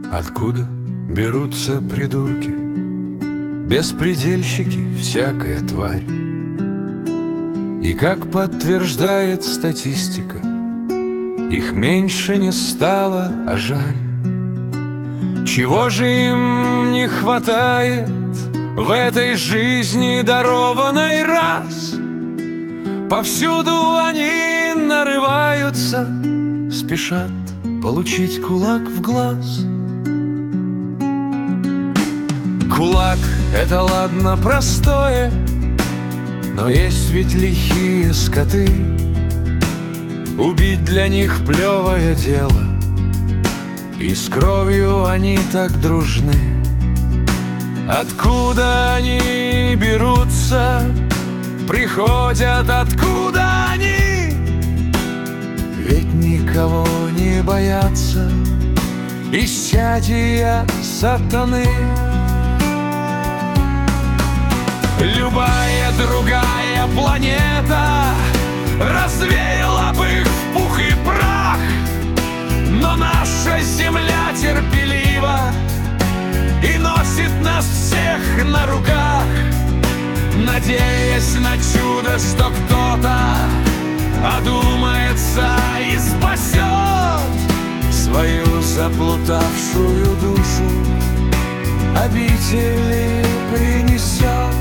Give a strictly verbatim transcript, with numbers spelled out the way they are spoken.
Откуда берутся придурки, беспредельщики, всякая тварь? И как подтверждает статистика, их меньше не стало, а жаль. Чего же им не хватает в этой жизни, дарованной раз? Повсюду они нарываются, спешат получить кулак в глаз. Кулак — это ладно простое, но есть ведь лихие скоты. Убить для них плевое дело, и с кровью они так дружны. Откуда они берутся, приходят, откуда они? Ведь никого не боятся исчадия сатаны. Любая другая планета развеяла бы их в пух и прах, но наша Земля терпелива и носит нас всех на руках, надеясь на чудо, что кто-то одумается и спасет свою заплутавшую душу, обители принесет.